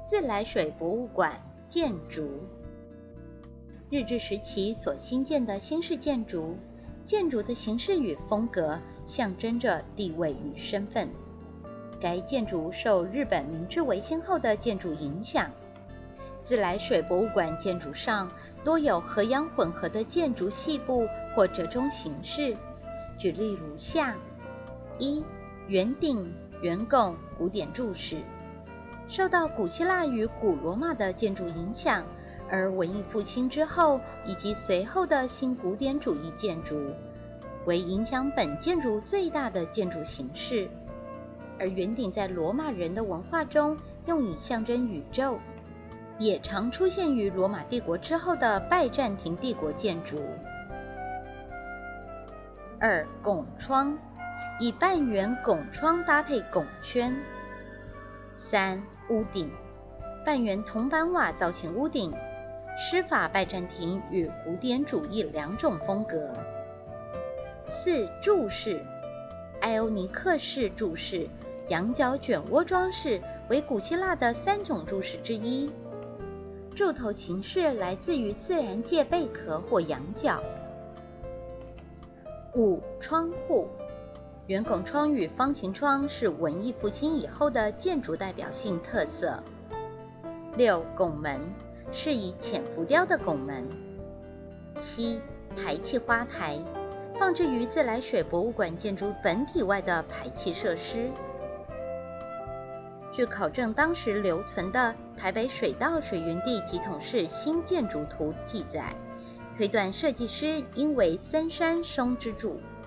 自来水博物馆建筑。日治时期所兴建的新式建筑，建筑的形式与风格象征着地位与身份。该建筑受日本明治维新后的建筑影响。自来水博物馆建筑上多有和洋混合的建筑细部或折中形式，举例如下：一、圆顶、圆拱古典柱式，受到古希腊与古罗马的建筑影响，而文艺复兴之后以及随后的新古典主义建筑为影响本建筑最大的建筑形式。而圆顶在罗马人的文化中用以象征宇宙，也常出现于罗马帝国之后的拜占庭帝国建筑。二、拱窗，以半圆拱窗搭配拱圈。三、屋顶，半圆铜板瓦造型屋顶，施法拜占庭与古典主义两种风格。四、柱式，埃欧尼克式柱式、羊角卷窝装饰为古希腊的三种柱式之一。柱头形式来自于自然界贝壳或羊角。五、窗户，圆拱窗与方形窗是文艺复兴以后的建筑代表性特色。六、拱门，是以浅浮雕的拱门。七、排气花台，放置于自来水博物馆建筑本体外的排气设施。据考证当时留存的台北水道水源地急统式新建筑图记载，推断设计师应为森山松之助。